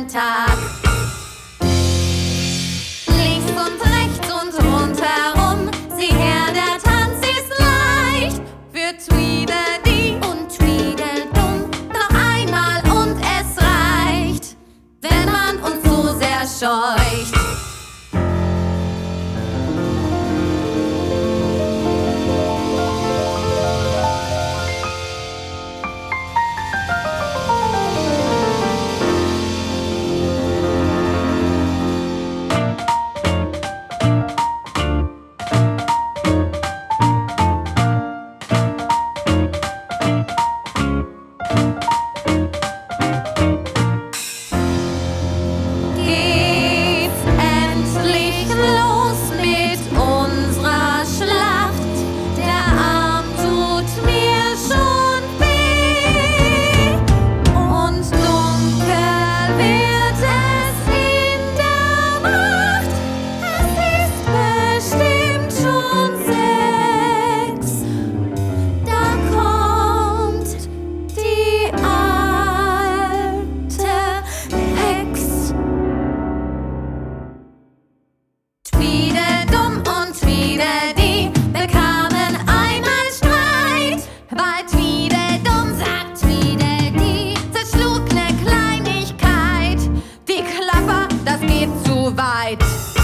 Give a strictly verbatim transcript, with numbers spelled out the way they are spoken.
jeden Tag. Links und rechts und rundherum, sieh her, der Tanz ist leicht. Für Tweedledee und Tweedledum noch einmal und es reicht, wenn man uns so sehr scheucht. Tweedledum und Tweedledee bekamen einmal Streit. Weil Tweedledum sagt Tweedledee, zerschlug ne Kleinigkeit. Die Klapper, das geht zu weit.